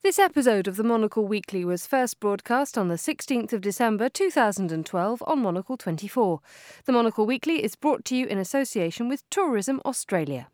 This episode of the Monocle Weekly was first broadcast on the 16th of December 2012 on Monocle 24. The Monocle Weekly is brought to you in association with Tourism Australia.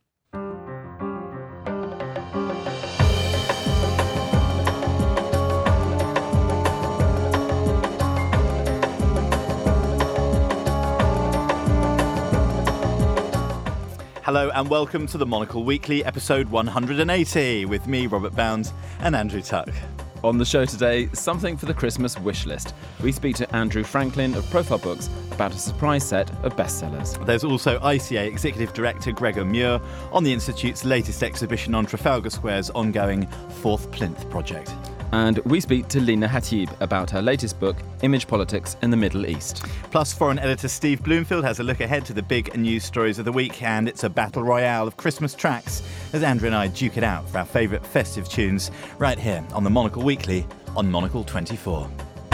Hello and welcome to the Monocle Weekly, episode 180, with me, Robert Bounds, and Andrew Tuck. On the show today, something for the Christmas wish list. We speak to Andrew Franklin of Profile Books about a surprise set of bestsellers. There's also ICA Executive Director Gregor Muir on the Institute's latest exhibition on Trafalgar Square's ongoing Fourth Plinth project. And we speak to Lina Hatib about her latest book, Image Politics in the Middle East. Plus, foreign editor Steve Bloomfield has a look ahead to the big news stories of the week, and it's a battle royale of Christmas tracks as Andrew and I duke it out for our favourite festive tunes right here on the Monocle Weekly on Monocle 24.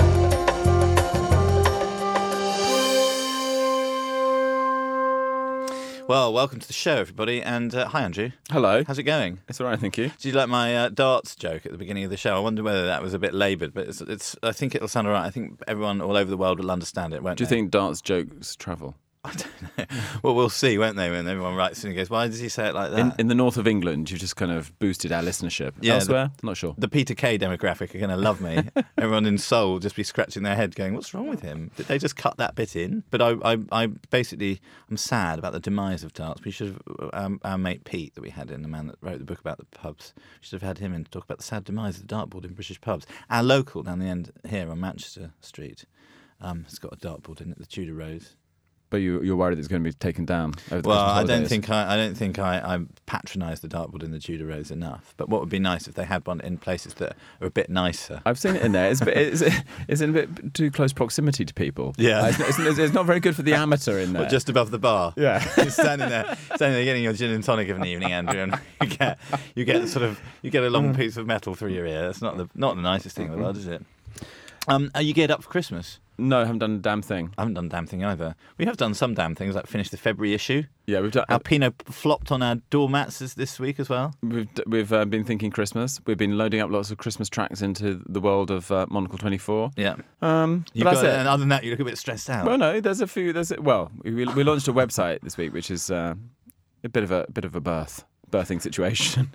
Well, welcome to the show, everybody, and hi, Andrew. Hello. How's it going? It's all right, thank you. Did you like my darts joke at the beginning of the show? I wonder whether that was a bit laboured, but it's. I think it'll sound all right. I think everyone all over the world will understand it, won't they? Do you think darts jokes travel? I don't know. Well, we'll see, won't they, when everyone writes and goes, why does he say it like that? In the north of England, you've just kind of boosted our listenership. Yeah, elsewhere? Not sure. The Peter Kay demographic are going to love me. Everyone in Seoul will just be scratching their head going, what's wrong with him? Did they just cut that bit in? But I basically, I'm sad about the demise of darts. We should have, our mate Pete that we had in, the man that wrote the book about the pubs, we should have had him in to talk about the sad demise of the dartboard in British pubs. Our local down the end here on Manchester Street has got a dartboard in it, the Tudor Rose. But you're worried it's going to be taken down over the Well, Christmas holidays. I don't think I patronise the dartboard in the Tudor Rose enough. But what would be nice if they had one in places that are a bit nicer. I've seen it in there. It's in a bit too close proximity to people. Yeah, it's not very good for the amateur in there. Well, just above the bar. Yeah, You're standing there getting your gin and tonic of an evening, Andrew, and you get a long piece of metal through your ear. That's not the nicest thing in the world, is it? Are you geared up for Christmas? No, I haven't done a damn thing. I haven't done a damn thing either. We have done some damn things, like finished the February issue. Yeah, we've done. Alpino flopped on our doormats this week as well. We've been thinking Christmas. We've been loading up lots of Christmas tracks into the world of Monocle 24. Yeah. But that's it. And other than that, you look a bit stressed out. Well, no, there's a few. We launched a website this week, which is a bit of a birthing situation.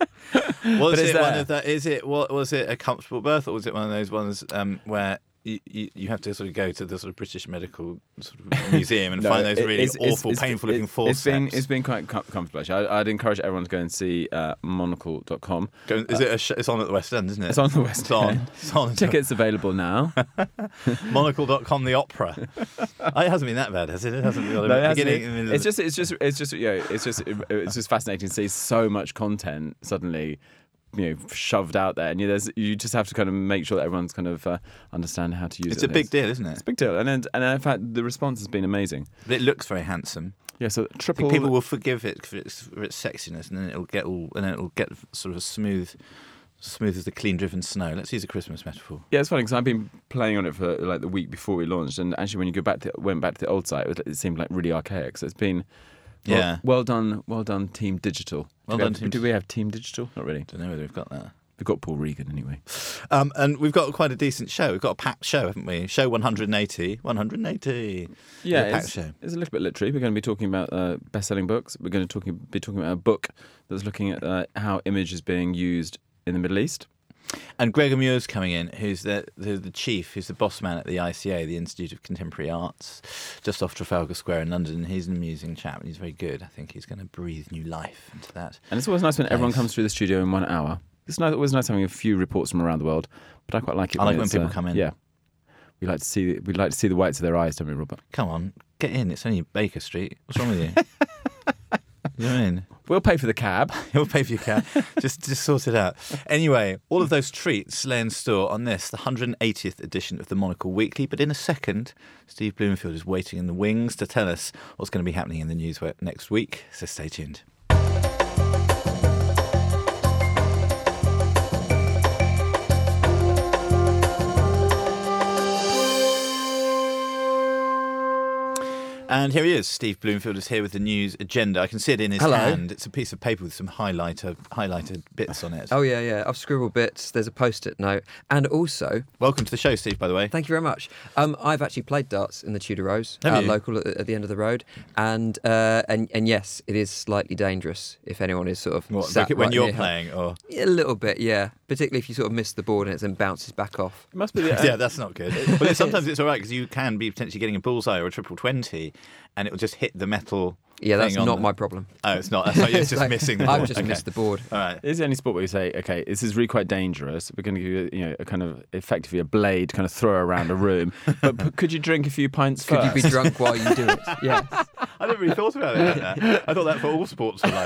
Was it one of that? Was it a comfortable birth, or was it one of those ones where you have to sort of go to the sort of British Medical sort of museum and find those really awful, painful-looking forceps? It's been quite comfortable, actually. I'd encourage everyone to go and see monocle.com. It's on at the West End, isn't it? It's on the West End. It's on. Tickets available now. Monocle.com, the opera. It hasn't been that bad, has it? It hasn't been. It's just fascinating to see so much content suddenly, shoved out there, and you just have to kind of make sure that everyone's kind of understand how to use it. It's a big deal, isn't it? It's a big deal, and in fact, the response has been amazing. But it looks very handsome. Yeah, so I think people will forgive it for its sexiness, and then it'll get sort of smooth as the clean-driven snow. Let's use a Christmas metaphor. Yeah, it's funny because I've been playing on it for like the week before we launched, and actually when you went back to the old site, it seemed like really archaic. So it's been. Well done, Team Digital. Do we have Team Digital? Not really. Don't know whether we've got that. We've got Paul Regan anyway. And we've got quite a decent show. We've got a packed show, haven't we? Show 180. 180. Yeah, a packed show. It's a little bit literary. We're going to be talking about best-selling books. We're going to be talking about a book that's looking at how image is being used in the Middle East. And Gregor Muir's coming in, who's the chief, who's the boss man at the ICA, the Institute of Contemporary Arts, just off Trafalgar Square in London. He's an amusing chap, and he's very good. I think he's going to breathe new life into that. And it's always nice when everyone comes through the studio in 1 hour. It's always nice having a few reports from around the world, but I quite like it. I like when people come in. Yeah, we like to see the whites of their eyes, don't we, Robert? Come on, get in. It's only Baker Street. What's wrong with you? You know what I mean? We'll pay for the cab. We'll pay for your cab. just sort it out. Anyway, all of those treats lay in store on this, the 180th edition of the Monocle Weekly. But in a second, Steve Bloomfield is waiting in the wings to tell us what's going to be happening in the news next week. So stay tuned. And here he is. Steve Bloomfield is here with the news agenda. I can see it in his hand. It's a piece of paper with some highlighted bits on it. Oh, yeah. I've scribbled bits. There's a post-it note. And also... Welcome to the show, Steve, by the way. Thank you very much. I've actually played darts in the Tudor Rose, local at the end of the road. And yes, it is slightly dangerous if anyone is sort of sat when you're playing? Or? Yeah, a little bit, yeah. Particularly if you sort of miss the board and it then bounces back off. It must be yeah, that's not good. But sometimes it's all right because you can be potentially getting a bullseye or a triple 20 and it will just hit the metal. Yeah, that's not my problem. Oh, it's not. It's just missing the board. I've just missed the board. All right. Is there any sport where you say, okay, this is really quite dangerous. We're going to give you, a kind of effectively a blade kind of throw around a room. But could you drink a few pints first? Could you be drunk while you do it? Yes. I never really thought about it like that. I thought that's what all sports were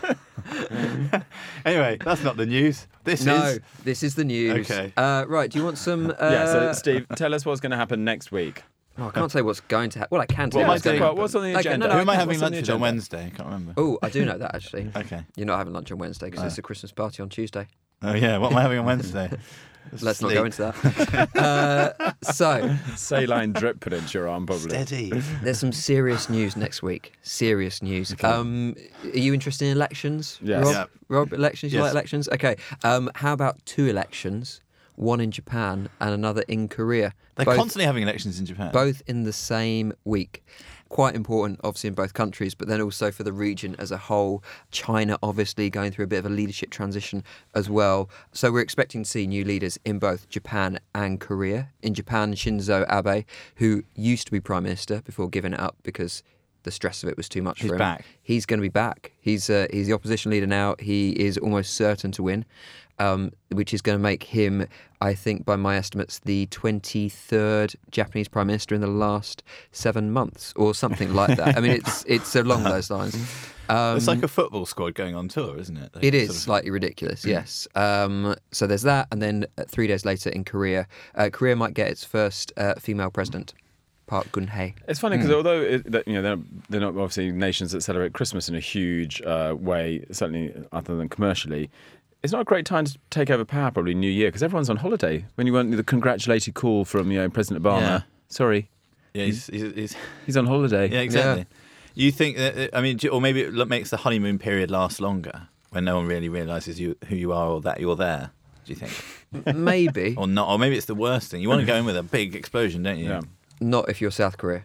like. Anyway, that's not the news. This is the news. Okay. Right, do you want some... So Steve, tell us what's going to happen next week. Oh, I can't say what's going to happen. Well, I can tell you what's going to happen. What's on the agenda? Who am I having lunch with on Wednesday? I can't remember. Oh, I do know that, actually. Okay. You're not having lunch on Wednesday because it's a Christmas party on Tuesday. Oh, yeah. What am I having on Wednesday? Let's not go into that. Saline drip put into your arm, probably. Steady. There's some serious news next week. Serious news. Okay. Are you interested in elections? Yes. Rob, elections? You Yes. like elections? Okay. How about 2 elections? One in Japan and another in Korea. They're constantly having elections in Japan. Both in the same week. Quite important, obviously, in both countries, but then also for the region as a whole. China, obviously, going through a bit of a leadership transition as well. So we're expecting to see new leaders in both Japan and Korea. In Japan, Shinzo Abe, who used to be Prime Minister before giving it up because the stress of it was too much for him. He's back. He's going to be back. He's the opposition leader now. He is almost certain to win. Which is going to make him, I think, by my estimates, the 23rd Japanese Prime Minister in the last 7 months, or something like that. I mean, it's along those lines. It's like a football squad going on tour, isn't it? It is slightly ridiculous, yes. So there's that, and then 3 days later in Korea, Korea might get its first female president. Park Geun-hye. It's funny because although they're not obviously nations that celebrate Christmas in a huge way, certainly other than commercially. It's not a great time to take over power, probably New Year, because everyone's on holiday. When you want the congratulatory call from President Obama, sorry, yeah, he's on holiday. Yeah, exactly. Yeah. You think that? Or maybe it makes the honeymoon period last longer when no one really realises who you are or that you're there. Do you think? Maybe or not? Or maybe it's the worst thing. You want to go in with a big explosion, don't you? Yeah. Not if you're South Korea.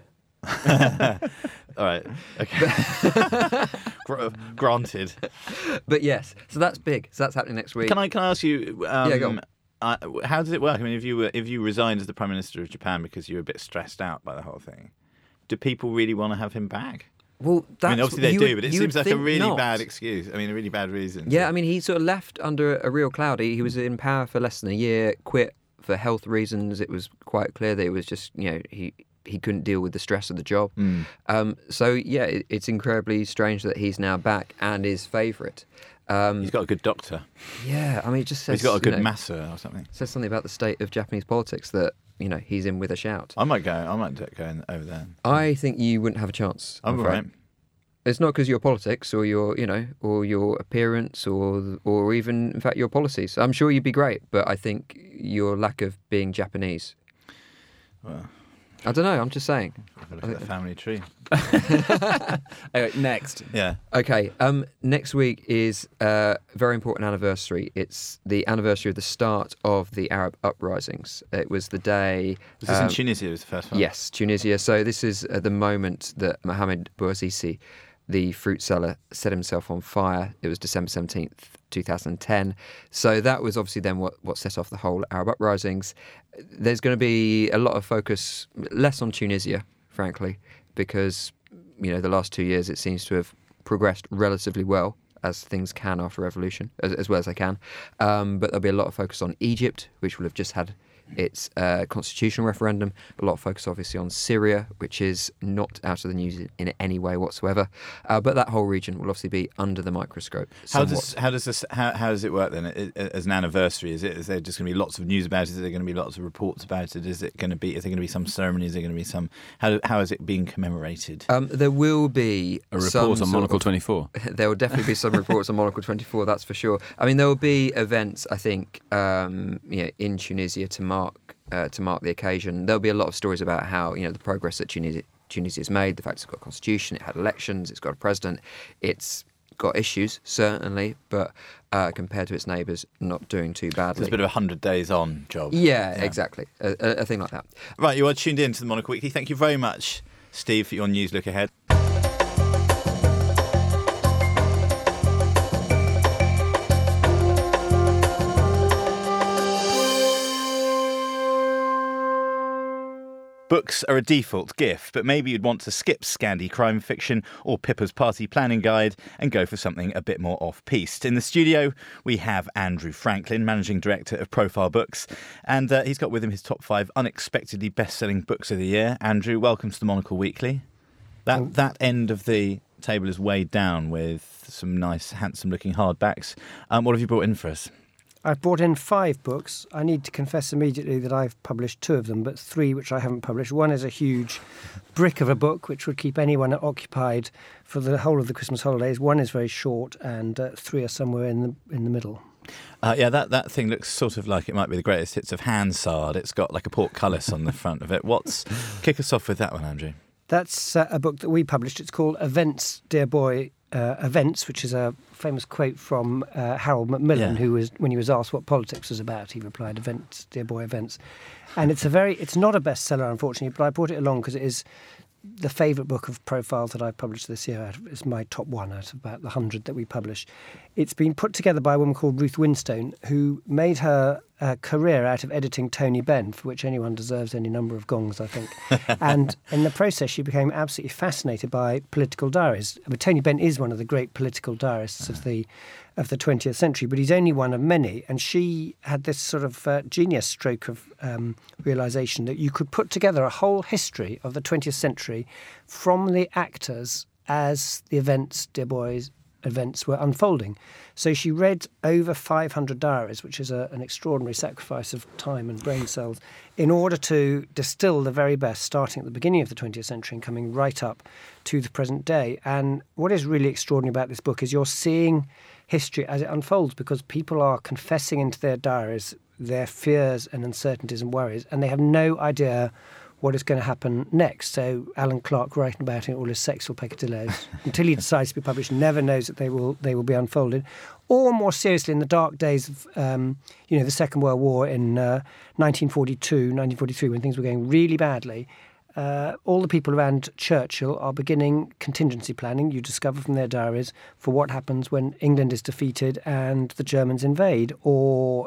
All right. Okay. Granted. But yes, so that's big. So that's happening next week. Can I ask you? Go on. How does it work? I mean, if you resigned as the Prime Minister of Japan because you were a bit stressed out by the whole thing, do people really want to have him back? Well, obviously they do, but it seems like a really bad excuse. I mean, a really bad reason. Yeah, I mean, he sort of left under a real cloud. He was in power for less than a year, quit for health reasons. It was quite clear that it was just, he couldn't deal with the stress of the job. So, yeah, it's incredibly strange that he's now back and is favourite. He's got a good doctor. Yeah, I mean, it just says... He's got a good masseur or something. Says something about the state of Japanese politics that, he's in with a shout. I might go over there. I think you wouldn't have a chance. I'm all right. It's not because of your politics or your, or your appearance or even, in fact, your policies. I'm sure you'd be great, but I think your lack of being Japanese. Well... I don't know, I'm just saying. Have a look at the family tree. Anyway, next. Yeah. Okay, next week is a very important anniversary. It's the anniversary of the start of the Arab uprisings. It was the day... Was this in Tunisia, was the first one? Yes, Tunisia. So this is the moment that Mohamed Bouazizi, the fruit seller, set himself on fire. It was December 17th, 2010. So that was obviously then what set off the whole Arab uprisings. There's going to be a lot of focus, less on Tunisia, frankly, because, the last 2 years it seems to have progressed relatively well, as things can after revolution, as well as they can. But there'll be a lot of focus on Egypt, which will have just had its constitutional referendum. A lot of focus, obviously, on Syria, which is not out of the news in any way whatsoever. But that whole region will obviously be under the microscope. How does it work then? As an anniversary, is there just going to be lots of news about it? Is there going to be lots of reports about it? Is there going to be some ceremonies? Is there going to be some? How is it being commemorated? There will be a report on Monocle 24. There will definitely be some reports on Monocle 24. That's for sure. I mean, there will be events, I think, in Tunisia to mark the occasion. There'll be a lot of stories about how the progress that Tunisia's made, the fact it's got a constitution, it had elections, it's got a president, it's got issues, certainly, but compared to its neighbours, not doing too badly. It's a bit of a 100 days on job. Yeah, exactly. A thing like that. Right, you are tuned in to the Monocle Weekly. Thank you very much, Steve, for your news look ahead. Books are a default gift, but maybe you'd want to skip Scandi crime fiction or Pippa's party planning guide and go for something a bit more off-piste. In the studio, we have Andrew Franklin, Managing Director of Profile Books, and he's got with him his top 5 unexpectedly best-selling books of the year. Andrew, welcome to the Monocle Weekly. That end of the table is weighed down with some nice, handsome-looking hardbacks. What have you brought in for us? I've brought in 5 books. I need to confess immediately that I've published 2 of them, but 3 which I haven't published. One is a huge brick of a book which would keep anyone occupied for the whole of the Christmas holidays. One is very short, and 3 are somewhere in the middle. That thing looks sort of like it might be the greatest hits of Hansard. It's got like a portcullis on the front of it. Kick us off with that one, Andrew. That's a book that we published. It's called Events, Dear Boy, Events, which is a famous quote from Harold Macmillan, who was, when he was asked what politics was about, he replied, "Events, dear boy, events." And it's not a bestseller, unfortunately, but I brought it along because it is the favourite book of Profile that I've published this year. It's my top one out of about the 100 that we published. It's been put together by a woman called Ruth Winstone, who made her career out of editing Tony Benn, for which anyone deserves any number of gongs, I think. And in the process, she became absolutely fascinated by political diaries. I mean, Tony Benn is one of the great political diarists of the 20th century, but he's only one of many. And she had this sort of genius stroke of realisation that you could put together a whole history of the 20th century from the actors as the events, dear boys, events were unfolding. So she read over 500 diaries, which is an extraordinary sacrifice of time and brain cells, in order to distill the very best, starting at the beginning of the 20th century and coming right up to the present day. And what is really extraordinary about this book is you're seeing history as it unfolds, because people are confessing into their diaries their fears and uncertainties and worries, and they have no idea what is going to happen next. So Alan Clark, writing about it, all his sexual peccadilloes, until he decides to be published, never knows that they will be unfolded. Or more seriously, in the dark days of the Second World War in 1942, 1943, when things were going really badly, all the people around Churchill are beginning contingency planning, you discover from their diaries, for what happens when England is defeated and the Germans invade. Or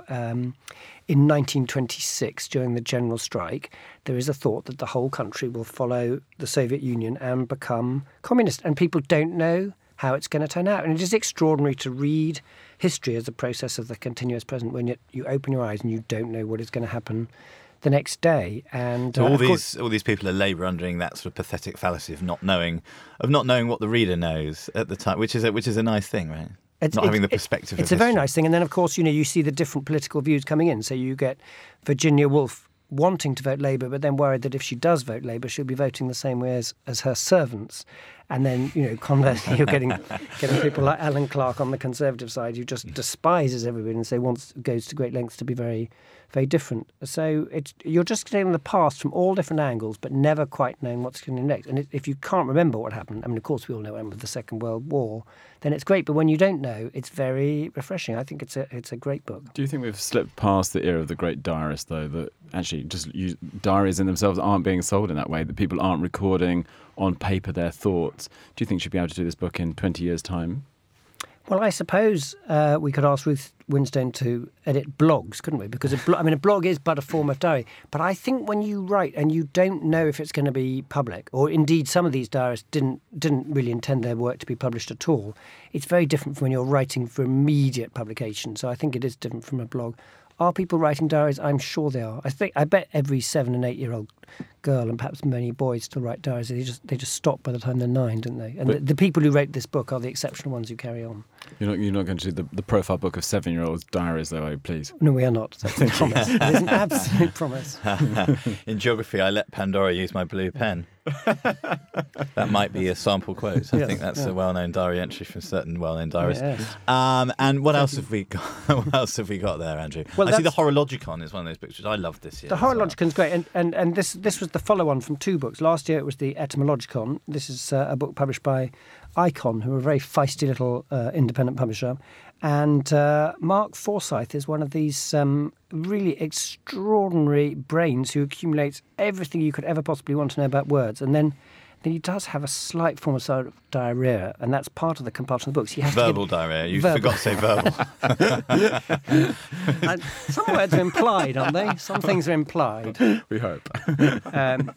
in 1926, during the general strike, there is a thought that the whole country will follow the Soviet Union and become communist. And people don't know how it's going to turn out. And it is extraordinary to read history as a process of the continuous present, when you open your eyes and you don't know what is going to happen the next day. And so all these people are labour-undering that sort of pathetic fallacy of not knowing what the reader knows at the time, which is a nice thing, right? Not having the perspective. It's a very nice thing. And then, of course, you see the different political views coming in. So you get Virginia Woolf wanting to vote Labour, but then worried that if she does vote Labour, she'll be voting the same way as her servants. And then, conversely, you're getting people like Alan Clark on the Conservative side, who just despises everybody and goes to great lengths to be very, very different. So you're just getting the past from all different angles, but never quite knowing what's going to be next. And if you can't remember what happened, I mean, of course, we all know what happened with the Second World War, then it's great. But when you don't know, it's very refreshing. I think it's a great book. Do you think we've slipped past the era of the great diarist, though, that actually diaries in themselves aren't being sold in that way, that people aren't recording on paper their thoughts? Do you think she'd be able to do this book in 20 years' time? Well, I suppose we could ask Ruth Winstone to edit blogs, couldn't we? Because a blog is but a form of diary. But I think when you write and you don't know if it's going to be public, or indeed some of these diarists didn't really intend their work to be published at all, it's very different from when you're writing for immediate publication. So I think it is different from a blog. Are people writing diaries? I'm sure they are. I bet every 7 and 8 year old girl, and perhaps many boys, still write diaries. They just stop by the time they're 9, don't they? And the people who wrote this book are the exceptional ones who carry on. You're not going to do the profile book of 7-year-olds' diaries, though, are you, please? No, we are not. That's a promise. It is an absolute promise. In geography, I let Pandora use my blue pen. That might be a sample quote. I think that's a well-known diary entry from certain well-known diarists. Yes. And what else have we got? What else have we got there, Andrew? Well, I see the Horologicon is one of those books which I loved this year. The Horologicon's great, and this this was the follow-on from two books. Last year it was the Etymologicon. This is a book published by Icon, who are a very feisty little independent publisher. And Mark Forsyth is one of these really extraordinary brains who accumulates everything you could ever possibly want to know about words. And then he does have a slight form of sort of diarrhea, and that's part of the compulsion of the books. He has verbal diarrhea. You forgot to say verbal. Some words are implied, aren't they? Some things are implied. We hope. And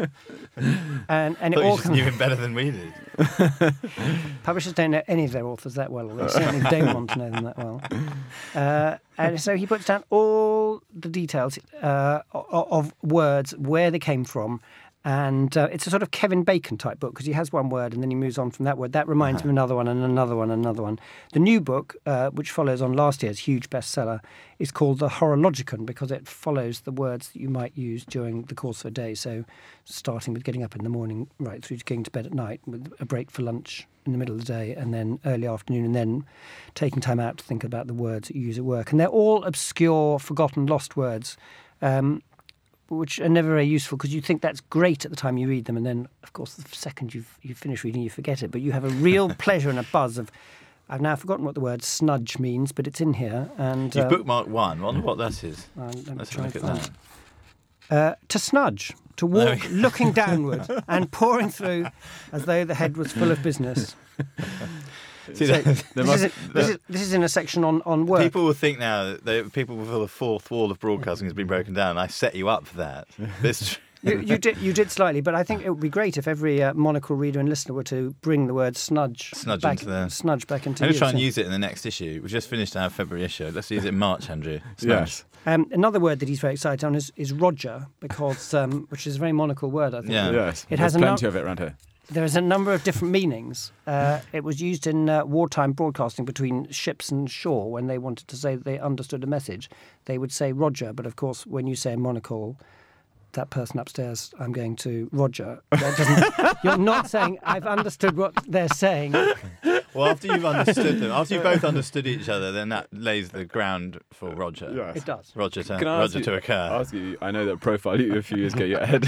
it you all just knew him better than we did. Publishers don't know any of their authors that well, or they certainly don't want to know them that well. And so he puts down all the details of words, where they came from. And it's a sort of Kevin Bacon type book because he has one word and then he moves on from that word. That reminds him of another one and another one and another one. The new book, which follows on last year's huge bestseller, is called The Horologicon because it follows the words that you might use during the course of a day. So starting with getting up in the morning right through to going to bed at night with a break for lunch in the middle of the day and then early afternoon and then taking time out to think about the words that you use at work. And they're all obscure, forgotten, lost words. Which are never very useful because you think that's great at the time you read them, and then, of course, the second you finish reading, you forget it. But you have a real pleasure and a buzz of, I've now forgotten what the word snudge means, but it's in here. And you've bookmarked one. I wonder what that is. Let's try look at that. To snudge, to walk looking downward and pouring through as though the head was full of business. See, this is in a section on work. People will think now that people will feel the fourth wall of broadcasting has been broken down. I set you up for that. You did slightly, but I think it would be great if every Monocle reader and listener were to bring the word snudge back into use. I'm going to try and use it in the next issue. We've just finished our February issue. Let's use it in March, Andrew. Snudge. Yes. Another word that he's very excited on is Roger, because which is a very Monocle word, I think. Yeah. Yes. There's plenty of it around here. There is a number of different meanings. It was used in wartime broadcasting between ships and shore when they wanted to say that they understood a message. They would say Roger, but of course when you say Monocle, that person upstairs, I'm going to Roger. You're not saying, I've understood what they're saying. Well, after you've understood them, after you both understood each other, then that lays the ground for Roger. Yes. It does. Roger to occur. Ask you, I know that profile you a few years ago.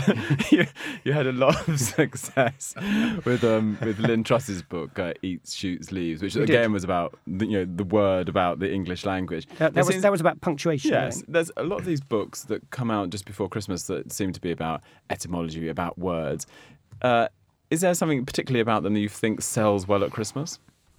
You had a lot of success with Lynn Truss's book, Eats, Shoots, Leaves, which again was about the word about the English language. That was about punctuation. Yes, there's a lot of these books that come out just before Christmas that seem to be about etymology, about words. Is there something particularly about them that you think sells well at Christmas?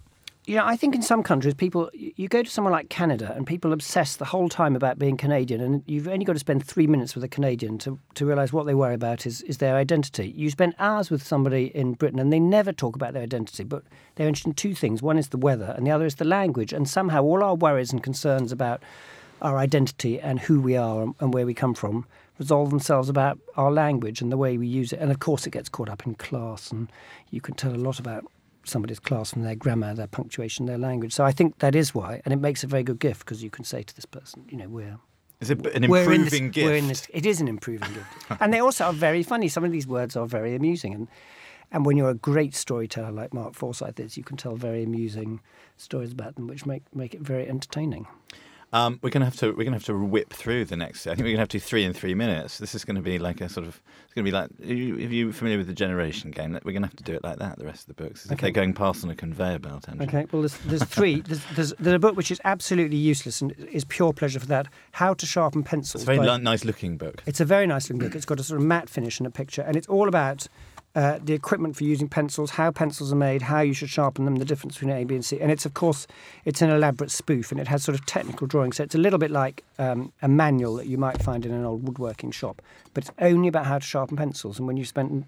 I think in some countries, you go to somewhere like Canada and people obsess the whole time about being Canadian, and you've only got to spend 3 minutes with a Canadian to realise what they worry about is their identity. You spend hours with somebody in Britain and they never talk about their identity, but they're interested in two things. One is the weather and the other is the language, and somehow all our worries and concerns about our identity and who we are and where we come from resolve themselves about our language and the way we use it. And of course it gets caught up in class, and you can tell a lot about somebody's class from their grammar, their punctuation, their language. So I think that is why, and it makes a very good gift because you can say to this person, we're... Is it an improving gift? It is an improving gift. And they also are very funny. Some of these words are very amusing. And when you're a great storyteller like Mark Forsyth is, you can tell very amusing stories about them, which make it very entertaining. We're gonna have to whip through the next. I think we're gonna have to do 3 in 3 minutes. This is going to be like a sort of. It's going to be like. If you're familiar with the Generation game, we're going to have to do it like that. The rest of the books, if they're going past on a conveyor belt. Andrew. Okay. Well, there's three. There's a book which is absolutely useless and is pure pleasure for that. How to Sharpen Pencils. It's a very nice looking book. It's a very nice looking book. It's got a sort of matte finish and a picture, and it's all about the equipment for using pencils, how pencils are made, how you should sharpen them, the difference between A, B and C. And it's, of course, it's an elaborate spoof and it has sort of technical drawings. So it's a little bit like a manual that you might find in an old woodworking shop. But it's only about how to sharpen pencils. And when you spent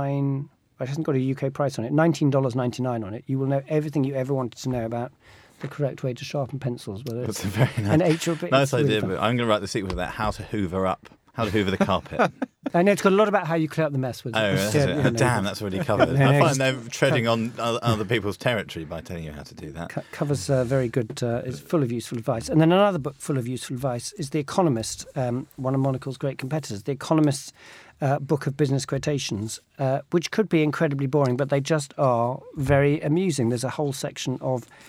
it hasn't got a UK price on it, $19.99 on it, you will know everything you ever wanted to know about the correct way to sharpen pencils. Whether That's a very nice idea. But I'm going to write the sequel to that, How to Hoover the Carpet. I know it's got a lot about how you clear up the mess with it. Damn, that's already covered. I find they're treading on other people's territory by telling you how to do that. Covers very good, it's full of useful advice. And then another book full of useful advice is The Economist, one of Monocle's great competitors. The Economist's book of business quotations, which could be incredibly boring, but they just are very amusing. There's a whole section of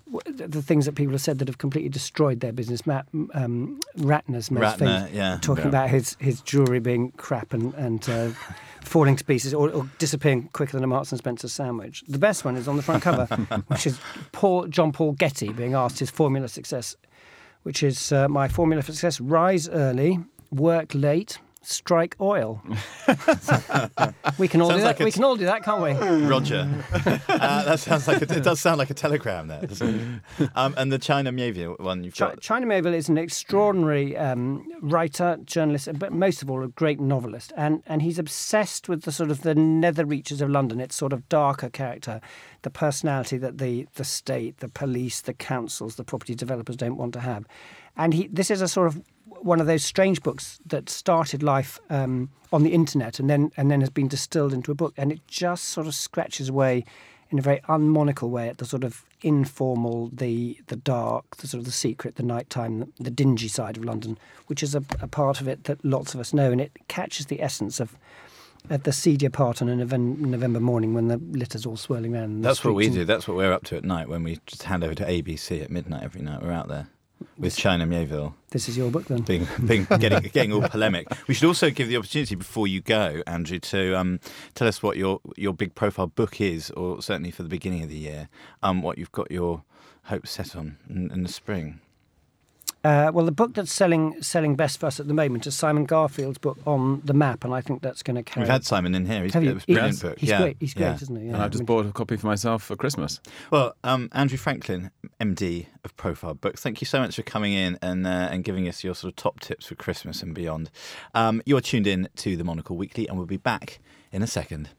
the things that people have said that have completely destroyed their business. Ratner's most famous, talking about his jewellery being crap and falling to pieces or disappearing quicker than a Marks and Spencer sandwich. The best one is on the front cover, which is John Paul Getty being asked his formula of success, which is my formula for success: rise early, work late, strike oil. We can all do that. We can all do that, can't we? Roger. That sounds like it does sound like a telegram there, doesn't it? And the China Miéville one you've got. China Miéville is an extraordinary writer, journalist, but most of all a great novelist. And he's obsessed with the sort of the nether reaches of London. Its sort of darker character, the personality that the state, the police, the councils, the property developers don't want to have. And this is a sort of one of those strange books that started life on the internet and then has been distilled into a book, and it just sort of scratches away in a very unmonarchical way at the sort of informal, the dark, the sort of the secret, the nighttime, the dingy side of London, which is a part of it that lots of us know, and it catches the essence of the seedier part on a November morning when the litter's all swirling around. That's what we do. That's what we're up to at night when we just hand over to ABC at midnight every night. We're out there with China Miéville. This is your book, then. Getting all polemic. We should also give the opportunity before you go, Andrew, to tell us what your big profile book is, or certainly for the beginning of the year, what you've got your hopes set on in the spring. Well, the book that's selling best for us at the moment is Simon Garfield's book On the Map, and I think that's going to carry. We've had Simon in here. He's a brilliant book. He's great. He's great, isn't he? Yeah. And I've just bought a copy for myself for Christmas. Well, Andrew Franklin, MD of Profile Books, thank you so much for coming in and giving us your sort of top tips for Christmas and beyond. You're tuned in to the Monocle Weekly, and we'll be back in a second.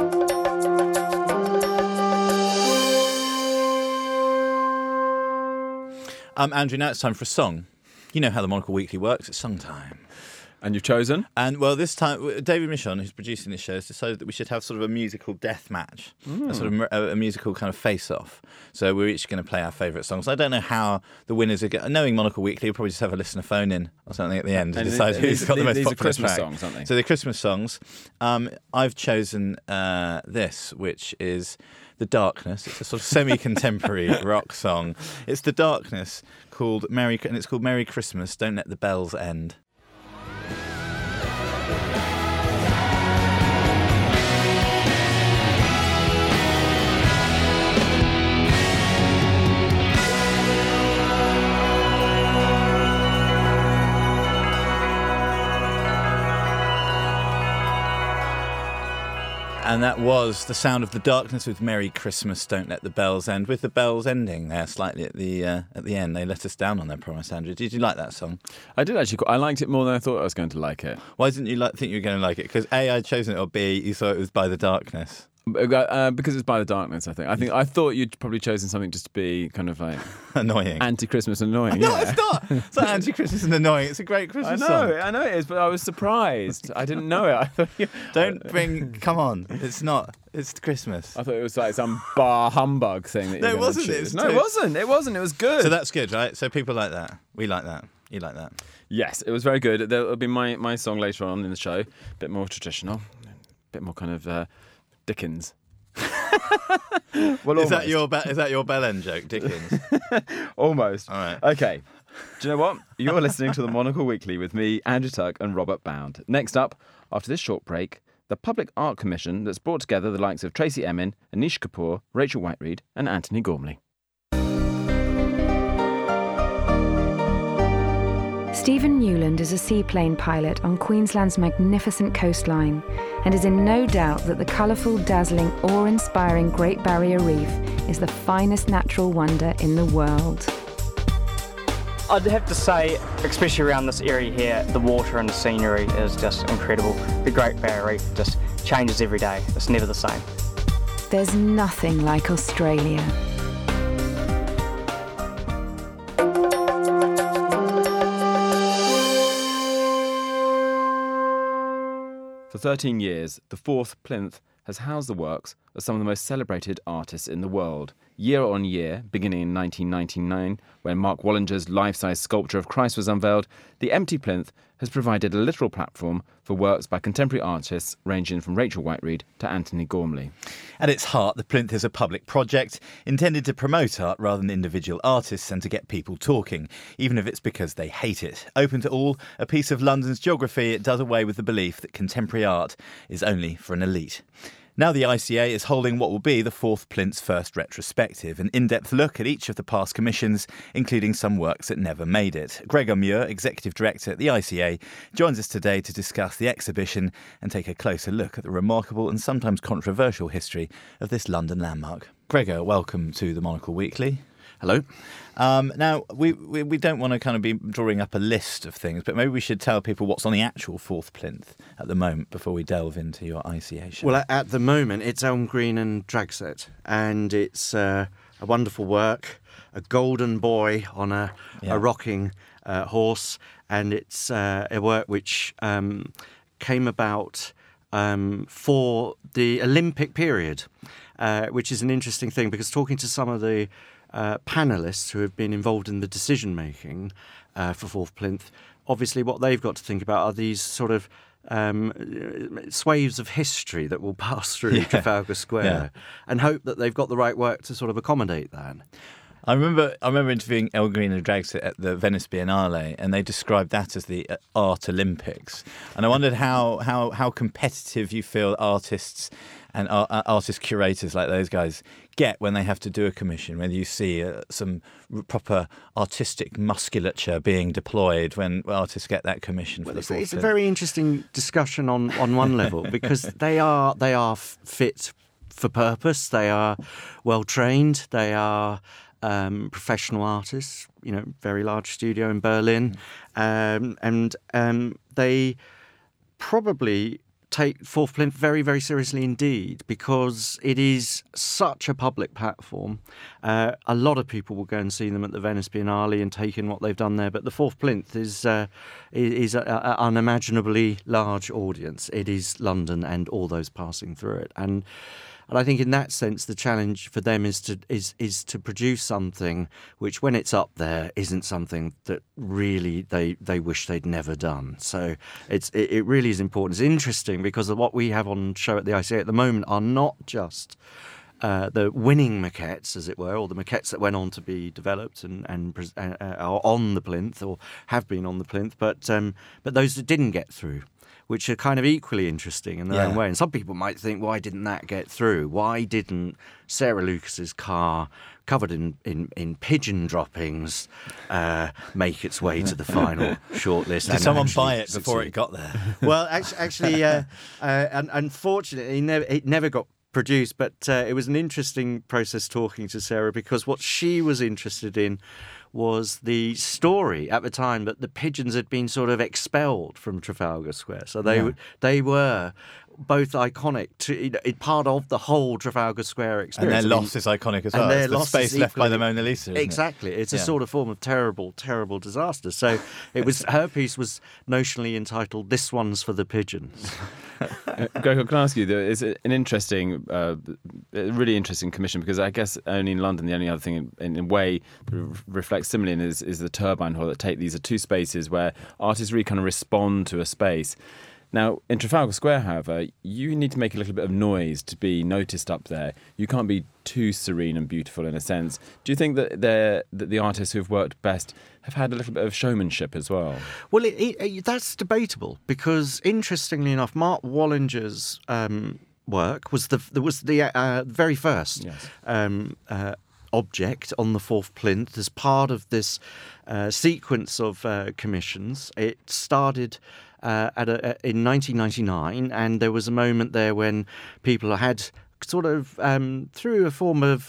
Andrew, now it's time for a song. You know how the Monocle Weekly works. It's song time. And you've chosen? And, well, this time, David Michon, who's producing this show, has decided that we should have sort of a musical death match, a sort of a musical kind of face-off. So we're each going to play our favourite songs. I don't know how the winners are going. Knowing Monocle Weekly, we'll probably just have a listener phone in or something at the end to decide who's got the most popular Christmas track. songs, aren't they? So they're Christmas songs. I've chosen this, which is The Darkness. It's a sort of semi-contemporary rock song. It's The Darkness, called Merry Christmas, Don't Let the Bells End. And that was The Sound of the Darkness with Merry Christmas, Don't Let the Bells End, with the bells ending there slightly at the end. They let us down on their promise, Andrew. Did you like that song? I did actually. I liked it more than I thought I was going to like it. Why didn't you think you were going to like it? Because A, I'd chosen it, or B, you thought it was By the Darkness? Because it's By the Darkness, I think. I thought you'd probably chosen something just to be kind of like annoying, anti-Christmas annoying. No, it's not. It's not anti-Christmas and annoying. It's a great Christmas song. I know it is, but I was surprised. I didn't know it. I thought Come on. It's not. It's Christmas. I thought it was like some bar humbug thing. That it wasn't. It wasn't. It wasn't. It was good. So that's good, right? So people like that. We like that. You like that? Yes, it was very good. There'll be my song later on in the show. A bit more traditional, a bit more kind of Dickens. Well, is that your bell end joke, Dickens? Almost. All right. Okay. Do you know what? You're listening to the Monocle Weekly with me, Andrew Tuck, and Robert Bound. Next up, after this short break, the Public Art Commission that's brought together the likes of Tracy Emin, Anish Kapoor, Rachel Whiteread, and Anthony Gormley. Stephen Newland is a seaplane pilot on Queensland's magnificent coastline and is in no doubt that the colourful, dazzling, awe-inspiring Great Barrier Reef is the finest natural wonder in the world. I'd have to say, especially around this area here, the water and the scenery is just incredible. The Great Barrier Reef just changes every day. It's never the same. There's nothing like Australia. For 13 years, the Fourth Plinth has housed the works of some of the most celebrated artists in the world. Year on year, beginning in 1999, when Mark Wallinger's life-size sculpture of Christ was unveiled, the empty plinth has provided a literal platform for works by contemporary artists ranging from Rachel Whiteread to Anthony Gormley. At its heart, the plinth is a public project intended to promote art rather than individual artists and to get people talking, even if it's because they hate it. Open to all, a piece of London's geography, it does away with the belief that contemporary art is only for an elite. Now the ICA is holding what will be the fourth Plinth's first retrospective, an in-depth look at each of the past commissions, including some works that never made it. Gregor Muir, Executive Director at the ICA, joins us today to discuss the exhibition and take a closer look at the remarkable and sometimes controversial history of this London landmark. Gregor, welcome to the Monocle Weekly. Hello. Now, we don't want to kind of be drawing up a list of things, but maybe we should tell people what's on the actual fourth plinth at the moment before we delve into your ICA show. Well, at the moment, it's Elm Green and Dragset, and it's a wonderful work, a golden boy on a rocking horse, and it's a work which came about for the Olympic period, which is an interesting thing, because talking to some of the panellists who have been involved in the decision-making for Fourth Plinth, obviously what they've got to think about are these sort of swathes of history that will pass through Trafalgar Square, and hope that they've got the right work to sort of accommodate that. I remember interviewing Elm Green and Dragset at the Venice Biennale, and they described that as the Art Olympics. And I wondered how competitive you feel artists and artist curators like those guys get when they have to do a commission, whether you see some proper artistic musculature being deployed when artists get that commission for the fourth. It's a very interesting discussion on one level, because they are fit for purpose, they are well trained, they are professional artists, very large studio in Berlin, and they probably take Fourth Plinth very, very seriously indeed, because it is such a public platform. A lot of people will go and see them at the Venice Biennale and take in what they've done there, but the Fourth Plinth is an unimaginably large audience. It is London and all those passing through it, and I think in that sense the challenge for them is to produce something which, when it's up there, isn't something that really they wish they'd never done. So it really is important. It's interesting because what we have on show at the ICA at the moment are not just the winning maquettes, as it were, or the maquettes that went on to be developed and are on the plinth or have been on the plinth, but those that didn't get through, which are kind of equally interesting in their own way. And some people might think, why didn't that get through? Why didn't Sarah Lucas's car, covered in pigeon droppings, make its way to the final shortlist? Did someone buy it before it got there? Well, actually, unfortunately, it never got produced, but it was an interesting process talking to Sarah, because what she was interested in was the story at the time that the pigeons had been sort of expelled from Trafalgar Square. So they were both iconic, part of the whole Trafalgar Square experience. And their loss is iconic as well. It's the space left by the Mona Lisa, isn't exactly. it? It's a sort of form of terrible, terrible disaster. So her piece was notionally entitled "This One's for the Pigeons." Gregor, can I ask you, it's an interesting, really interesting commission, because I guess only in London, the only other thing in a way reflects similarly is the Turbine Hall that These are two spaces where artists really kind of respond to a space. Now, in Trafalgar Square, however, you need to make a little bit of noise to be noticed up there. You can't be too serene and beautiful in a sense. Do you think that the artists who've worked best have had a little bit of showmanship as well? Well, that's debatable, because interestingly enough, Mark Wallinger's work was the very first object on the fourth plinth as part of this sequence of commissions. It started in 1999, and there was a moment there when people had sort of, through a form of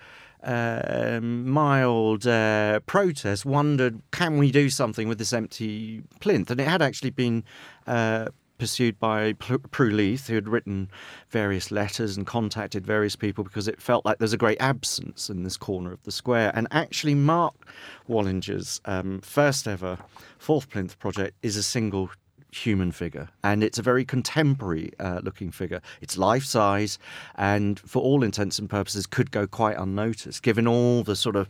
mild protest, wondered, can we do something with this empty plinth? And it had actually been pursued by Prue Leith, who had written various letters and contacted various people, because it felt like there's a great absence in this corner of the square. And actually Mark Wallinger's first ever fourth plinth project is a single human figure, and it's a very contemporary looking figure. It's life-size, and for all intents and purposes could go quite unnoticed, given all the sort of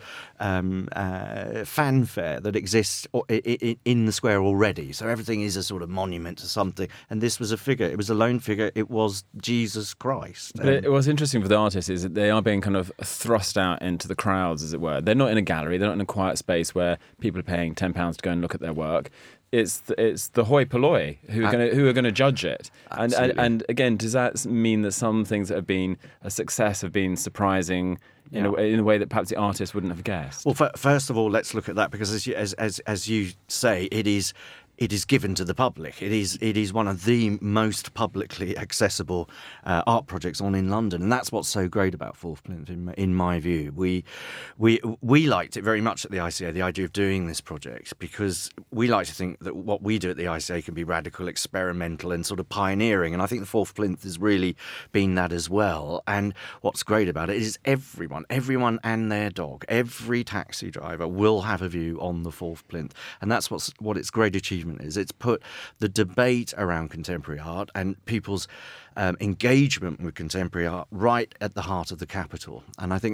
fanfare that exists in the square already. So everything is a sort of monument to something, and this was a figure. It was a lone figure. It was Jesus Christ. But what's interesting for the artists is that they are being kind of thrust out into the crowds, as it were. They're not in a gallery. They're not in a quiet space where people are paying £10 to go and look at their work. It's the hoi polloi who are going to judge it. And again, does that mean that some things that have been a success have been surprising in a way that perhaps the artist wouldn't have guessed? Well, first of all, let's look at that, because as you say, it is given to the public. It is one of the most publicly accessible art projects on in London, and that's what's so great about Fourth Plinth, in my view. We liked it very much at the ICA, the idea of doing this project, because we like to think that what we do at the ICA can be radical, experimental, and sort of pioneering, and I think the Fourth Plinth has really been that as well. And what's great about it is everyone and their dog, every taxi driver will have a view on the Fourth Plinth, and that's what its great achievement is. It's put the debate around contemporary art and people's engagement with contemporary art right at the heart of the capital. And I think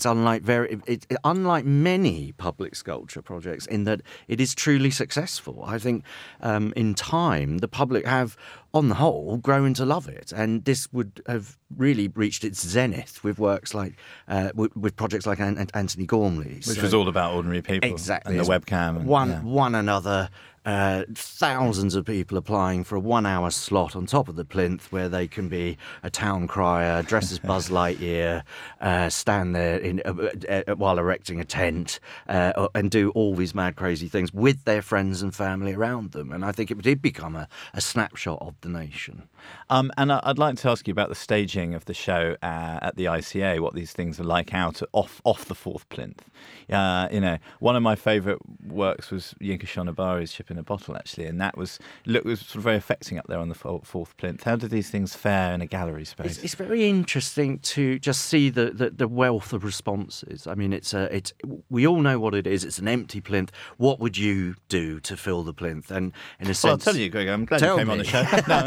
unlike many public sculpture projects, in that it is truly successful. I think in time the public have, on the whole, grown to love it, and this would have really reached its zenith with works like with projects like Anthony Gormley's, which was all about ordinary people, exactly, and the webcam, and one another. Thousands of people applying for a 1-hour slot on top of the plinth, where they can be a town crier, dress as Buzz Lightyear, stand there while erecting a tent, and do all these mad, crazy things with their friends and family around them. And I think it did become a snapshot of the nation. And I'd like to ask you about the staging of the show at the ICA, what these things are like off the Fourth Plinth. One of my favourite works was Yinka Shonibari's Ship in a Bottle, actually, and that was sort of very affecting up there on the Fourth Plinth. How do these things fare in a gallery space? It's very interesting to just see the wealth of responses. I mean, we all know what it is. It's an empty plinth. What would you do to fill the plinth? And in a sense, I'll tell you, Greg. I'm glad you came on the show.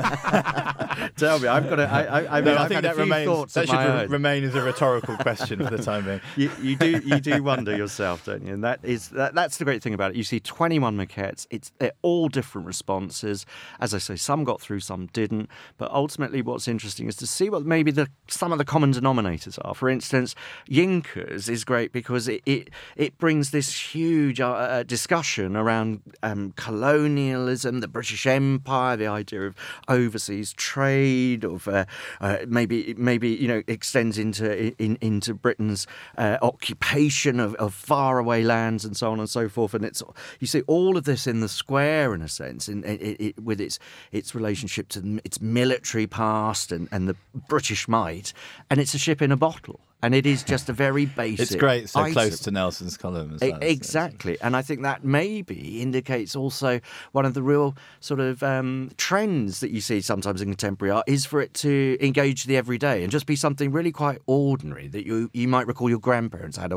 Tell me, I've got to. I think that should remain as a rhetorical question for the time being. You do wonder yourself, don't you? And that's the great thing about it. You see 21 maquettes. They're all different responses. As I say, some got through, some didn't. But ultimately, what's interesting is to see what maybe some of the common denominators are. For instance, Yinka's is great because it brings this huge discussion around colonialism, the British Empire, the idea of overseas trade, of maybe extends into Britain's occupation of faraway lands and so on and so forth. And you see all of this in the square, in a sense, with its relationship to its military past and the British might, and it's a ship in a bottle. And it is just a very basic It's great, so item. Close to Nelson's column as well. Exactly. And I think that maybe indicates also one of the real sort of trends that you see sometimes in contemporary art is for it to engage the everyday and just be something really quite ordinary that you might recall your grandparents had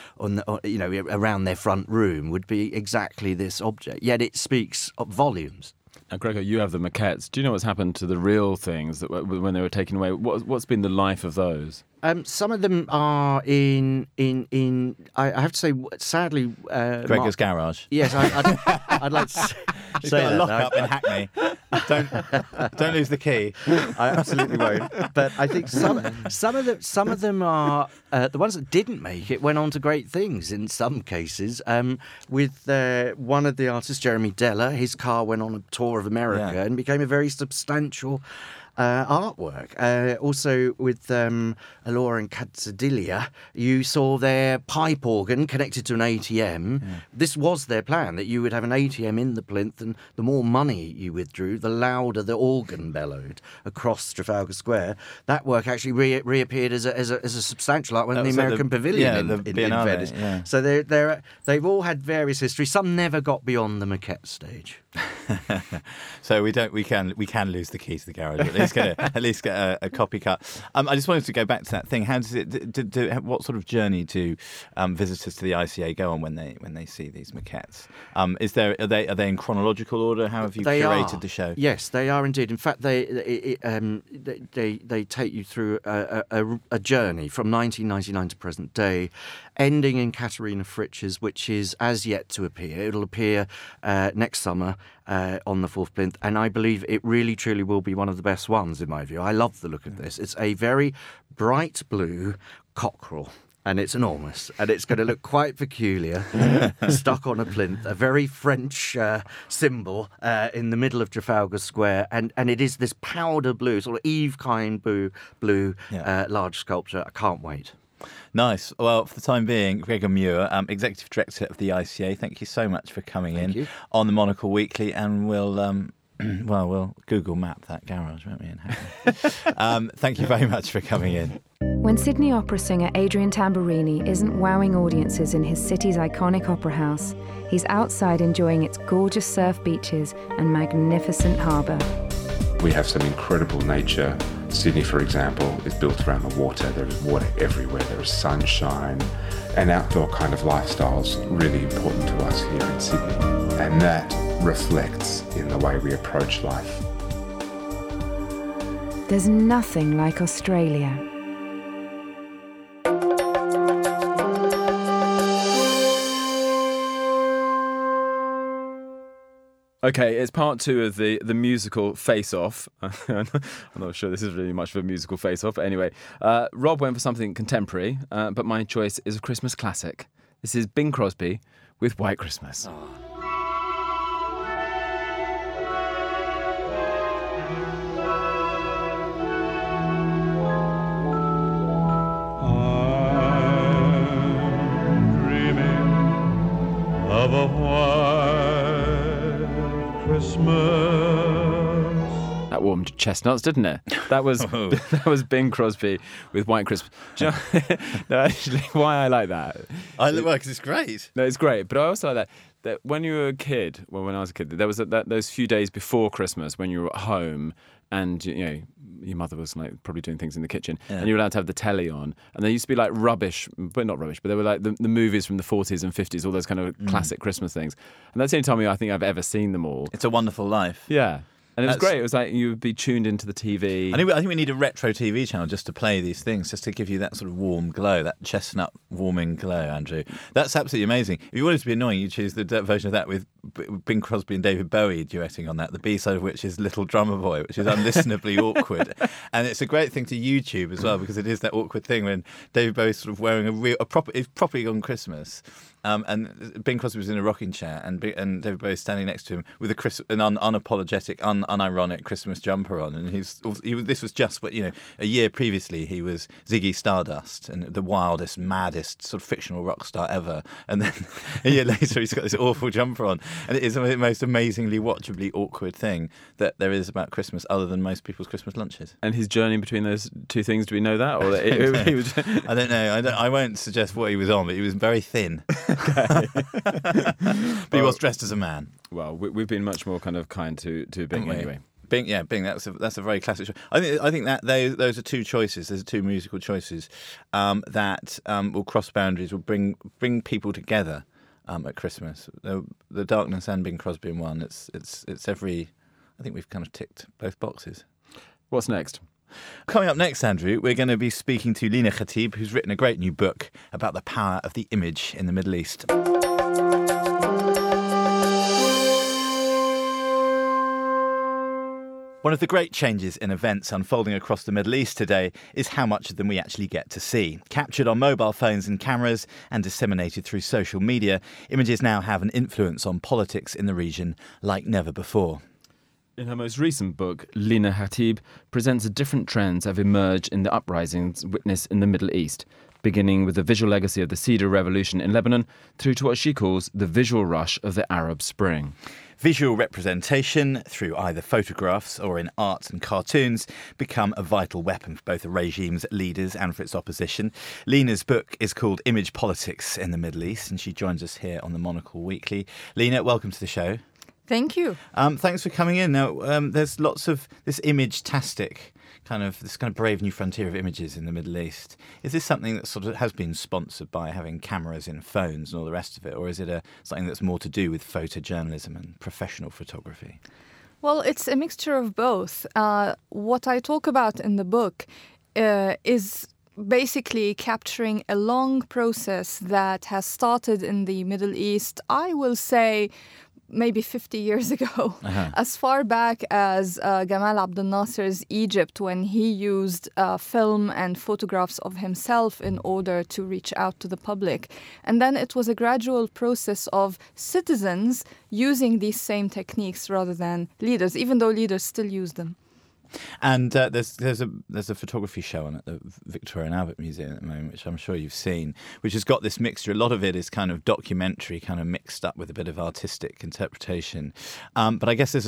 around their front room, would be exactly this object. Yet it speaks volumes. Now, Gregor, you have the maquettes. Do you know what's happened to the real things that when they were taken away? What's been the life of those? Some of them are in. I have to say, sadly, Gregor's garage. Yes, I'd like to say that. Lock up in Hackney. Don't lose the key. I absolutely won't. But I think some of them are the ones that didn't make it went on to great things in some cases. With one of the artists, Jeremy Deller, his car went on a tour of America and became a very substantial artwork. Also with Alora and Cadzadillia, you saw their pipe organ connected to an ATM. Yeah. This was their plan, that you would have an ATM in the plinth, and the more money you withdrew, the louder the organ bellowed across Trafalgar Square. That work actually reappeared as a substantial art when the American Pavilion in Venice. Yeah. So they've all had various histories. Some never got beyond the maquette stage. So we can lose the key to the garage. At least get a copy cut. I just wanted to go back to that thing. How does it? What sort of journey do visitors to the ICA go on when they see these maquettes? Are they in chronological order? How have you curated the show? Yes, they are indeed. In fact, they take you through a journey from 1999 to present day, ending in Katharina Fritz's, which is as yet to appear. It'll appear next summer on the 4th plinth, and I believe it really truly will be one of the best ones in my view. I love the look of this. It's a very bright blue cockerel. And it's enormous, and it's going to look quite peculiar, stuck on a plinth, a very French symbol in the middle of Trafalgar Square, and it is this powder blue, sort of Eve-kind blue large sculpture. I can't wait. Nice. Well, for the time being, Gregor Muir, Executive Director of the ICA, thank you so much for coming in on the Monocle Weekly, and we'll Google map that garage, won't we? Thank you very much for coming in. When Sydney opera singer Adrian Tamburini isn't wowing audiences in his city's iconic opera house, he's outside enjoying its gorgeous surf beaches and magnificent harbour. We have some incredible nature. Sydney, for example, is built around the water. There is water everywhere. There is sunshine. And outdoor kind of lifestyle is really important to us here in Sydney. And that reflects in the way we approach life. There's nothing like Australia. Okay, it's part 2 of the musical Face Off. I'm not sure this is really much of a musical Face Off, but anyway. Rob went for something contemporary, but my choice is a Christmas classic. This is Bing Crosby with White Christmas. Oh. Of a white Christmas. That warmed chestnuts, didn't it? That was that was Bing Crosby with White Christmas. Do you know, no, actually, why I like that? Because it's great. No, it's great, but I also like that when you were a kid. Well, when I was a kid, there was those few days before Christmas when you were at home. And, you know, your mother was like probably doing things in the kitchen, and you were allowed to have the telly on. And there used to be like rubbish, but not rubbish, but there were like the movies from the 40s and 50s, all those kind of classic Christmas things. And that's the only time I think I've ever seen them all. It's a Wonderful Life. Yeah. And it was great. It was like you would be tuned into the TV. I think we need a retro TV channel just to play these things, just to give you that sort of warm glow, that chestnut warming glow, Andrew. That's absolutely amazing. If you wanted to be annoying, you choose the version of that with Bing Crosby and David Bowie duetting on that, the B-side of which is Little Drummer Boy, which is unlistenably awkward. And it's a great thing to YouTube as well, because it is that awkward thing when David Bowie's sort of wearing it's properly on Christmas. And Bing Crosby was in a rocking chair, and David Bowie standing next to him with an unapologetic, unironic Christmas jumper on. And this was just what, a year previously he was Ziggy Stardust and the wildest, maddest sort of fictional rock star ever. And then a year later he's got this awful jumper on. And it is the most amazingly watchably awkward thing that there is about Christmas, other than most people's Christmas lunches. And his journey between those two things, do we know that? Or I don't know. I won't suggest what he was on, but he was very thin. Okay. But he was dressed as a man. Well, we've been much more kind to Bing anyway. Bing. That's a very classic choice. I think that those are two choices. There's two musical choices that will cross boundaries, will bring people together at Christmas. The Darkness and Bing Crosby in one. It's every. I think we've kind of ticked both boxes. What's next? Coming up next, Andrew, we're going to be speaking to Lina Khatib, who's written a great new book about the power of the image in the Middle East. One of the great changes in events unfolding across the Middle East today is how much of them we actually get to see. Captured on mobile phones and cameras and disseminated through social media, images now have an influence on politics in the region like never before. In her most recent book, Lina Khatib presents the different trends that have emerged in the uprisings witnessed in the Middle East, beginning with the visual legacy of the Cedar Revolution in Lebanon through to what she calls the visual rush of the Arab Spring. Visual representation, through either photographs or in art and cartoons, become a vital weapon for both the regime's leaders and for its opposition. Lina's book is called Image Politics in the Middle East, and she joins us here on the Monocle Weekly. Lina, welcome to the show. Thank you. Thanks for coming in. Now, there's lots of this image-tastic kind of brave new frontier of images in the Middle East. Is this something that sort of has been sponsored by having cameras in phones and all the rest of it, or is it something that's more to do with photojournalism and professional photography? Well, it's a mixture of both. What I talk about in the book is basically capturing a long process that has started in the Middle East, I will say, maybe 50 years ago, as far back as Gamal Abdel Nasser's Egypt, when he used film and photographs of himself in order to reach out to the public. And then it was a gradual process of citizens using these same techniques rather than leaders, even though leaders still use them. And there's a photography show on at the Victoria and Albert Museum at the moment, which I'm sure you've seen, which has got this mixture. A lot of it is kind of documentary, kind of mixed up with a bit of artistic interpretation. But I guess there's a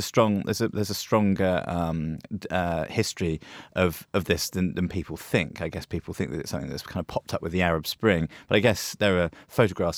stronger history of this than people think. I guess people think that it's something that's kind of popped up with the Arab Spring. But I guess there are photographs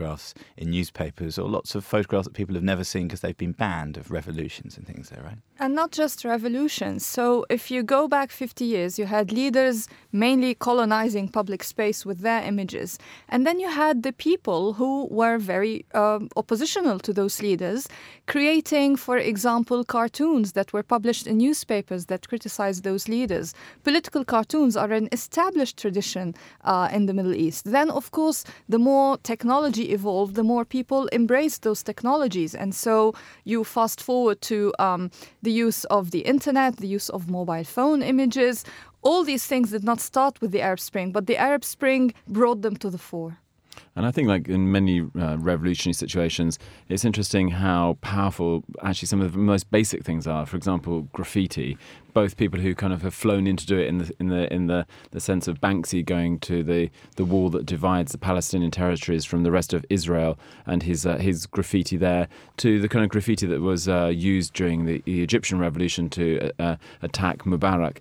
in newspapers, or lots of photographs that people have never seen because they've been banned, of revolutions and things there, right? And not just revolutions. So if you go back 50 years, you had leaders mainly colonizing public space with their images. And then you had the people who were very oppositional to those leaders, creating, for example, cartoons that were published in newspapers that criticized those leaders. Political cartoons are an established tradition in the Middle East. Then, of course, the more technology evolved, the more people embraced those technologies. And so you fast forward to the use of the internet, the use of mobile phone images. All these things did not start with the Arab Spring, but the Arab Spring brought them to the fore. And I think, like in many revolutionary situations, it's interesting how powerful actually some of the most basic things are. For example, graffiti. Both people who kind of have flown in to do it in the sense of Banksy going to the wall that divides the Palestinian territories from the rest of Israel, and his graffiti there, to the kind of graffiti that was used during the Egyptian revolution to attack Mubarak.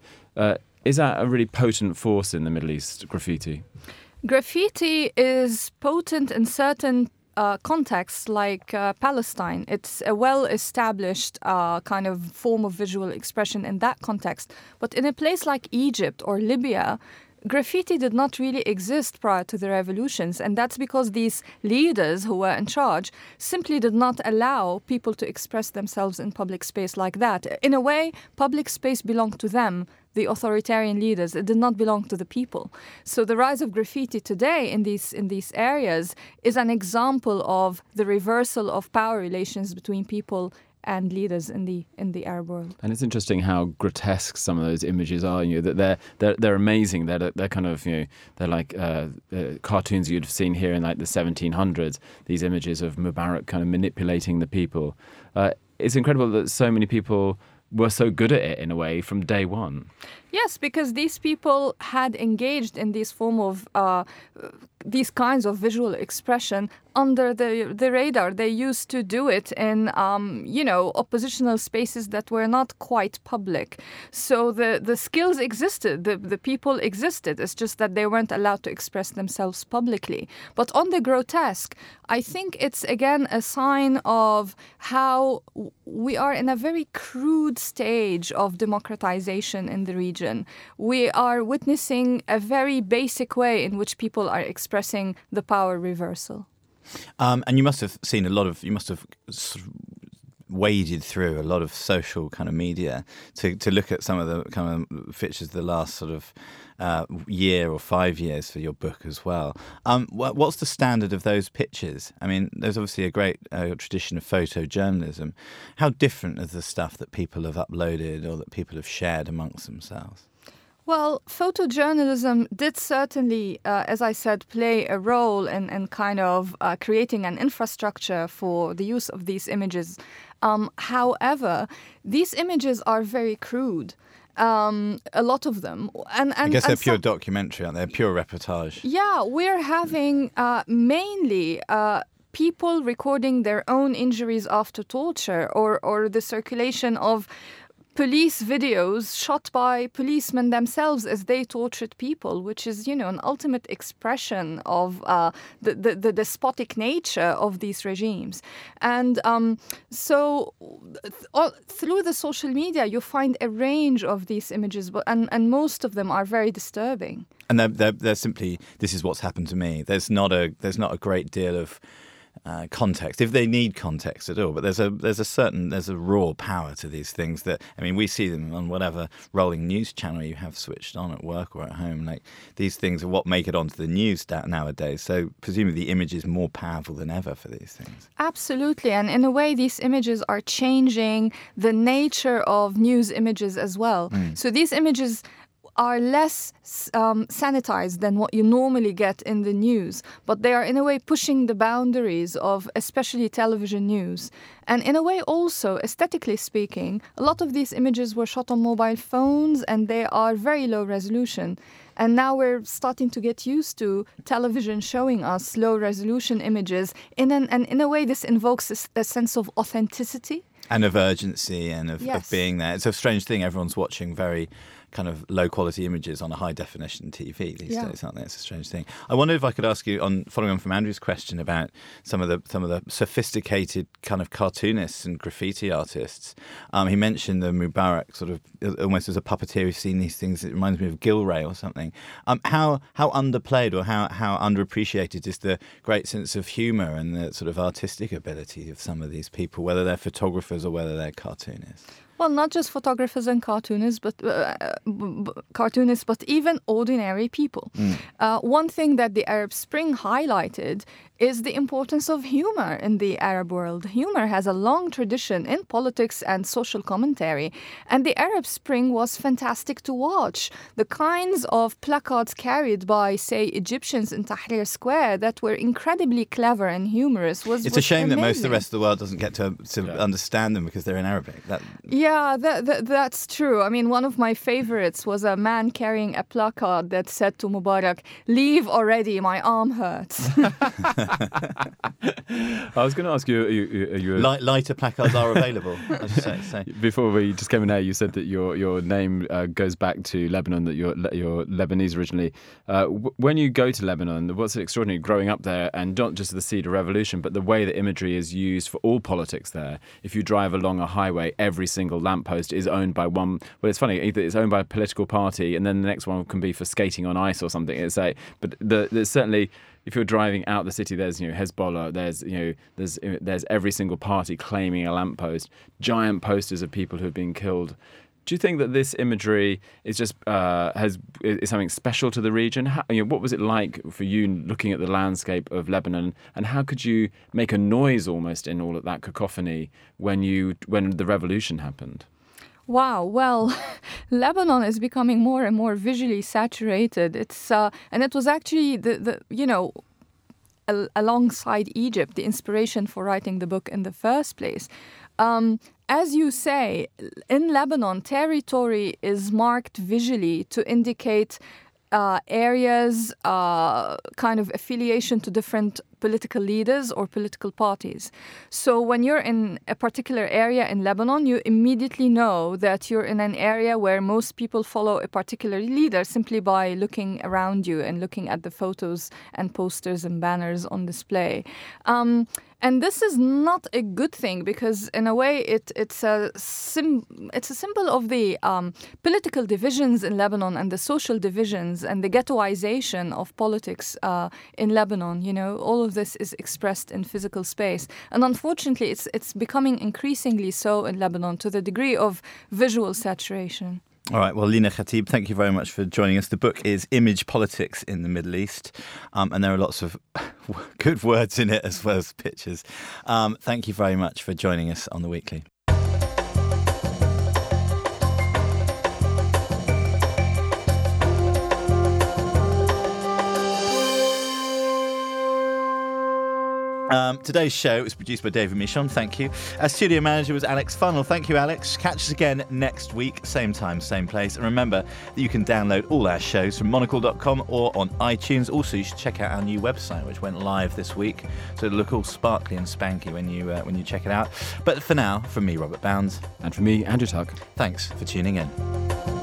Is that a really potent force in the Middle East, graffiti? Graffiti is potent in certain contexts, like Palestine. It's a well-established kind of form of visual expression in that context. But in a place like Egypt or Libya, graffiti did not really exist prior to the revolutions, and that's because these leaders who were in charge simply did not allow people to express themselves in public space like that. In a way, public space belonged to them, the authoritarian leaders. It did not belong to the people. So the rise of graffiti today in these areas is an example of the reversal of power relations between people and leaders in the Arab world. And it's interesting how grotesque some of those images are. You know, that they're amazing. They're kind of, you know, they're like cartoons you'd have seen here in like the 1700s. These images of Mubarak kind of manipulating the people. It's incredible that so many people were so good at it in a way from day one. Yes, because these people had engaged in this form of these kinds of visual expression under the radar. They used to do it in, oppositional spaces that were not quite public. So the skills existed, the people existed. It's just that they weren't allowed to express themselves publicly. But on the grotesque, I think it's, again, a sign of how we are in a very crude stage of democratization in the region. We are witnessing a very basic way in which people are expressing the power reversal. And you must have seen you must have sort of waded through a lot of social kind of media to look at some of the kind of features of the last sort of year or 5 years for your book as well. What's the standard of those pictures? I mean, there's obviously a great tradition of photojournalism. How different is the stuff that people have uploaded or that people have shared amongst themselves? Well, photojournalism did certainly, as I said, play a role in kind of creating an infrastructure for the use of these images. However, these images are very crude. A lot of them. And I guess they're pure documentary, aren't they? Pure reportage. Yeah, we're having mainly people recording their own injuries after torture or the circulation of police videos shot by policemen themselves as they tortured people, which is, an ultimate expression of the despotic nature of these regimes. And so through the social media, you find a range of these images, and most of them are very disturbing. And they're simply, this is what's happened to me. There's not a great deal of context, if they need context at all. But there's a raw power to these things that, we see them on whatever rolling news channel you have switched on at work or at home. Like, these things are what make it onto the news nowadays. So presumably the image is more powerful than ever for these things. Absolutely. And in a way, these images are changing the nature of news images as well. So these images are less sanitized than what you normally get in the news, but they are in a way pushing the boundaries of especially television news. And in a way also, aesthetically speaking, a lot of these images were shot on mobile phones and they are very low resolution. And now we're starting to get used to television showing us low resolution images. And in a way, this invokes a sense of authenticity. And of urgency and of being there. It's a strange thing. Everyone's watching very kind of low quality images on a high definition TV these days, aren't they? It's a strange thing. I wonder if I could ask you, following on from Andrew's question about some of the sophisticated kind of cartoonists and graffiti artists. He mentioned the Mubarak sort of almost as a puppeteer who's seen these things. It reminds me of Gilray or something. How underplayed or how underappreciated is the great sense of humour and the sort of artistic ability of some of these people, whether they're photographers or whether they're cartoonists? Well, not just photographers and cartoonists, but even ordinary people. One thing that the Arab Spring highlighted is the importance of humor in the Arab world. Humor has a long tradition in politics and social commentary, and the Arab Spring was fantastic to watch. The kinds of placards carried by, say, Egyptians in Tahrir Square that were incredibly clever and humorous was It's a shame amazing. that most of the rest of the world doesn't get to understand them because they're in Arabic. Yeah, that's true. One of my favorites was a man carrying a placard that said to Mubarak, "Leave already, my arm hurts." I was going to ask you... Lighter placards are available. Say. Before we just came in here, you said that your name goes back to Lebanon, that you're Lebanese originally. When you go to Lebanon, what's extraordinary growing up there, and not just the Cedar Revolution, but the way that imagery is used for all politics there. If you drive along a highway, every single lamppost is owned by one... Well, it's funny, either it's owned by a political party, and then the next one can be for skating on ice or something. But there's certainly... If you're driving out the city, there's Hezbollah, there's every single party claiming a lamppost, giant posters of people who have been killed. Do you think that this imagery is just is something special to the region? What was it like for you looking at the landscape of Lebanon, and how could you make a noise almost in all of that cacophony when the revolution happened? Wow. Well, Lebanon is becoming more and more visually saturated. It's and it was actually alongside Egypt, the inspiration for writing the book in the first place. As you say, in Lebanon, territory is marked visually to indicate areas, kind of affiliation to different political leaders or political parties. So when you're in a particular area in Lebanon, you immediately know that you're in an area where most people follow a particular leader simply by looking around you and looking at the photos and posters and banners on display. And this is not a good thing because, in a way, it's a symbol of the political divisions in Lebanon and the social divisions and the ghettoization of politics in Lebanon. All of this is expressed in physical space, and unfortunately, it's becoming increasingly so in Lebanon to the degree of visual saturation. All right. Well, Lina Khatib, thank you very much for joining us. The book is Image Politics in the Middle East, and there are lots of good words in it as well as pictures. Thank you very much for joining us on The Weekly. Today's show was produced by David Michon. Thank you. Our studio manager was Alex Funnell. Thank you, Alex. Catch us again next week, same time, same place. And remember that you can download all our shows from monocle.com or on iTunes. Also, you should check out our new website, which went live this week, so it'll look all sparkly and spanky when you check it out. But for now, from me, Robert Bounds, and from me, Andrew Tuck. Thanks for tuning in.